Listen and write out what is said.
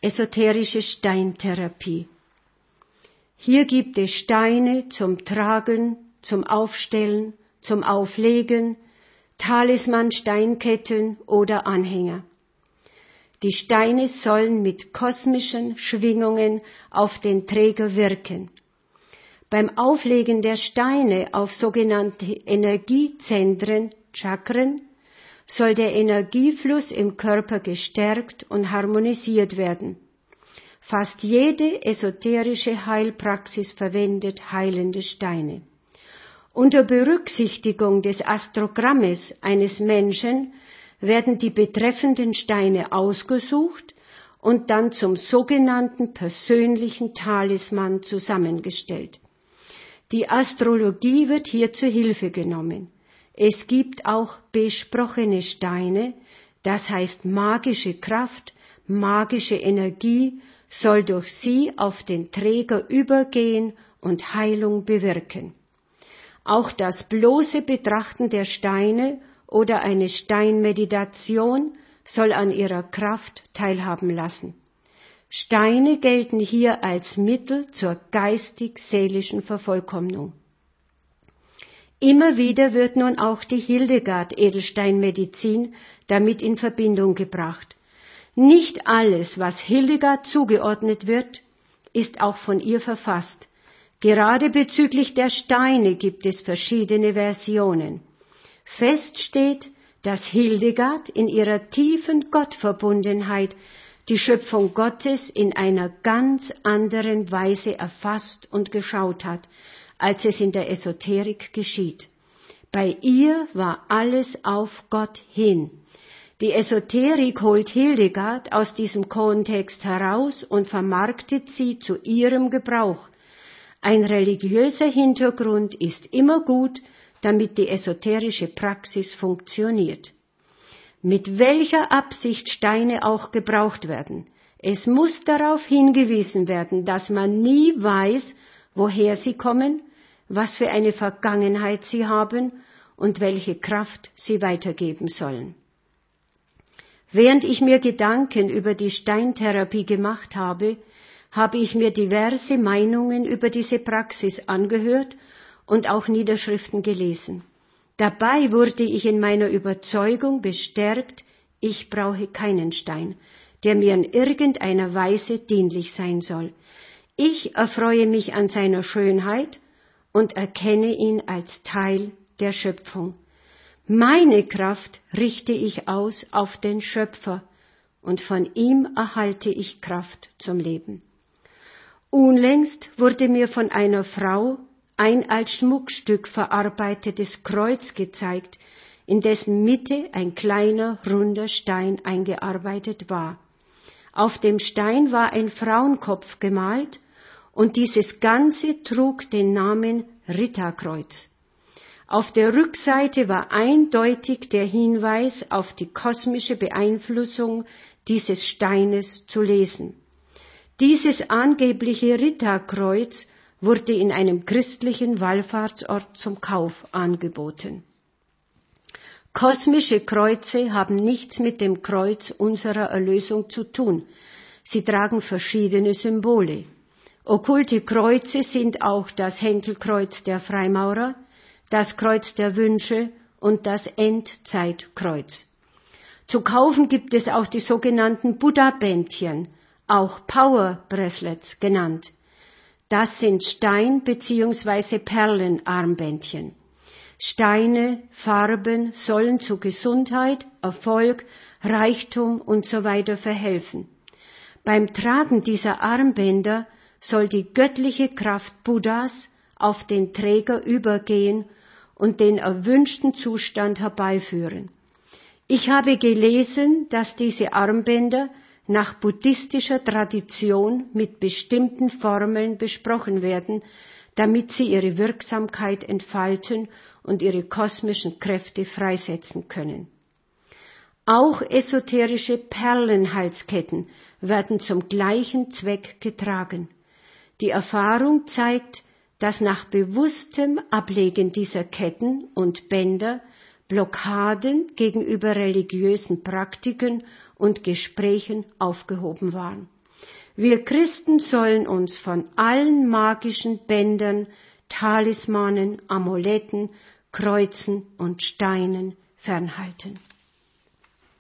esoterische Steintherapie. Hier gibt es Steine zum Tragen, zum Aufstellen, zum Auflegen, Talisman, Steinketten oder Anhänger. Die Steine sollen mit kosmischen Schwingungen auf den Träger wirken. Beim Auflegen der Steine auf sogenannte Energiezentren, Chakren, soll der Energiefluss im Körper gestärkt und harmonisiert werden. Fast jede esoterische Heilpraxis verwendet heilende Steine. Unter Berücksichtigung des Astrogrammes eines Menschen werden die betreffenden Steine ausgesucht und dann zum sogenannten persönlichen Talisman zusammengestellt. Die Astrologie wird hier zur Hilfe genommen. Es gibt auch besprochene Steine, das heißt magische Kraft, magische Energie soll durch sie auf den Träger übergehen und Heilung bewirken. Auch das bloße Betrachten der Steine oder eine Steinmeditation soll an ihrer Kraft teilhaben lassen. Steine gelten hier als Mittel zur geistig-seelischen Vervollkommnung. Immer wieder wird nun auch die Hildegard-Edelsteinmedizin damit in Verbindung gebracht. Nicht alles, was Hildegard zugeordnet wird, ist auch von ihr verfasst. Gerade bezüglich der Steine gibt es verschiedene Versionen. Fest steht, dass Hildegard in ihrer tiefen Gottverbundenheit die Schöpfung Gottes in einer ganz anderen Weise erfasst und geschaut hat, als es in der Esoterik geschieht. Bei ihr war alles auf Gott hin. Die Esoterik holt Hildegard aus diesem Kontext heraus und vermarktet sie zu ihrem Gebrauch. Ein religiöser Hintergrund ist immer gut, damit die esoterische Praxis funktioniert. Mit welcher Absicht Steine auch gebraucht werden. Es muss darauf hingewiesen werden, dass man nie weiß, woher sie kommen, was für eine Vergangenheit sie haben und welche Kraft sie weitergeben sollen. Während ich mir Gedanken über die Steintherapie gemacht habe, habe ich mir diverse Meinungen über diese Praxis angehört und auch Niederschriften gelesen. Dabei wurde ich in meiner Überzeugung bestärkt, ich brauche keinen Stein, der mir in irgendeiner Weise dienlich sein soll. Ich erfreue mich an seiner Schönheit und erkenne ihn als Teil der Schöpfung. Meine Kraft richte ich aus auf den Schöpfer und von ihm erhalte ich Kraft zum Leben. Unlängst wurde mir von einer Frau ein als Schmuckstück verarbeitetes Kreuz gezeigt, in dessen Mitte ein kleiner, runder Stein eingearbeitet war. Auf dem Stein war ein Frauenkopf gemalt und dieses Ganze trug den Namen Ritterkreuz. Auf der Rückseite war eindeutig der Hinweis auf die kosmische Beeinflussung dieses Steines zu lesen. Dieses angebliche Ritterkreuz wurde in einem christlichen Wallfahrtsort zum Kauf angeboten. Kosmische Kreuze haben nichts mit dem Kreuz unserer Erlösung zu tun. Sie tragen verschiedene Symbole. Okkulte Kreuze sind auch das Henkelkreuz der Freimaurer, das Kreuz der Wünsche und das Endzeitkreuz. Zu kaufen gibt es auch die sogenannten Buddha-Bändchen, auch Power Bracelets genannt. Das sind Stein- bzw. Perlenarmbändchen. Steine, Farben sollen zu Gesundheit, Erfolg, Reichtum usw. verhelfen. Beim Tragen dieser Armbänder soll die göttliche Kraft Buddhas auf den Träger übergehen und den erwünschten Zustand herbeiführen. Ich habe gelesen, dass diese Armbänder nach buddhistischer Tradition mit bestimmten Formeln besprochen werden, damit sie ihre Wirksamkeit entfalten und ihre kosmischen Kräfte freisetzen können. Auch esoterische Perlenhalsketten werden zum gleichen Zweck getragen. Die Erfahrung zeigt, dass nach bewusstem Ablegen dieser Ketten und Bänder Blockaden gegenüber religiösen Praktiken und Gesprächen aufgehoben waren. Wir Christen sollen uns von allen magischen Bändern, Talismanen, Amuletten, Kreuzen und Steinen fernhalten.